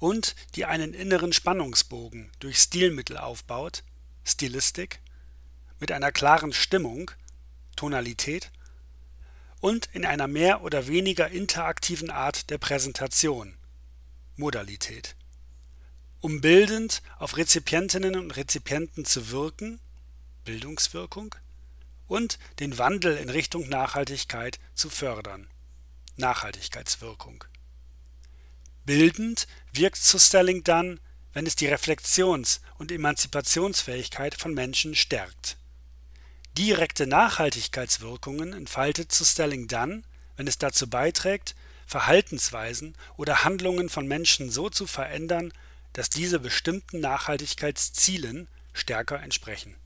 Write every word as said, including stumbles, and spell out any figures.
und die einen inneren Spannungsbogen durch Stilmittel aufbaut (Stilistik) mit einer klaren Stimmung (Tonalität) und in einer mehr oder weniger interaktiven Art der Präsentation (Modalität), um bildend auf Rezipientinnen und Rezipienten zu wirken (Bildungswirkung) und den Wandel in Richtung Nachhaltigkeit zu fördern (Nachhaltigkeitswirkung). Bildend wirkt Zustelling dann, wenn es die Reflexions - und Emanzipationsfähigkeit von Menschen stärkt. Direkte Nachhaltigkeitswirkungen entfaltet Zustelling dann, wenn es dazu beiträgt, Verhaltensweisen oder Handlungen von Menschen so zu verändern, dass diese bestimmten Nachhaltigkeitszielen stärker entsprechen